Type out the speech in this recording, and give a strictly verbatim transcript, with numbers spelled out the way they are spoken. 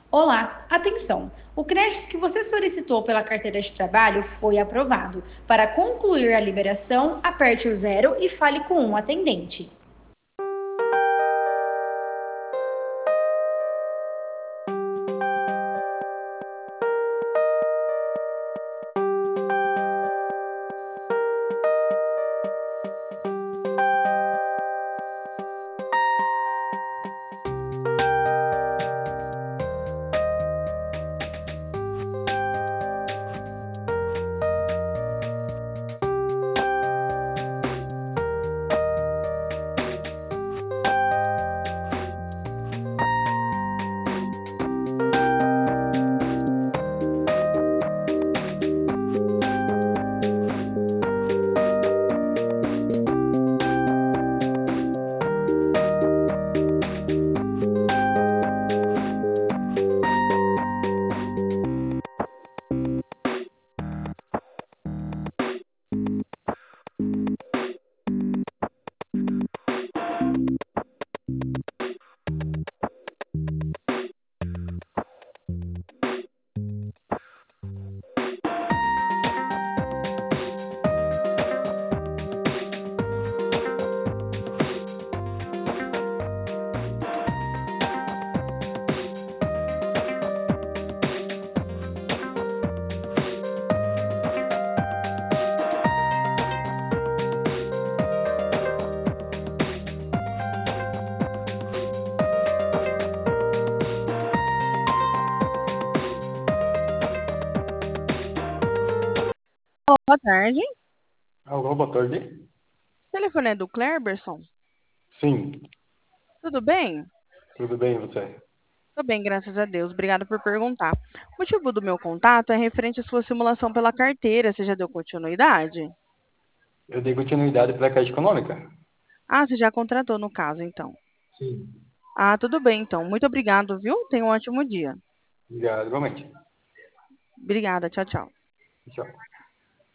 Olá, atenção! O crédito que você solicitou pela carteira de trabalho foi aprovado. Para concluir a liberação, aperte o zero e fale com um atendente. Boa tarde. Alô, boa tarde. O telefone é do Clerberson? Sim, Tudo bem? tudo bem, e você? Tudo bem, graças a Deus. Obrigada por perguntar. O motivo do meu contato é referente à sua simulação pela carteira. Você já deu continuidade? Eu dei continuidade para a Caixa Econômica? Ah, você já contratou no caso, então. Sim. Ah, tudo bem, então. Muito obrigado, viu? Tenha um ótimo dia. Obrigado, igualmente. Obrigada. Tchau, tchau. Tchau.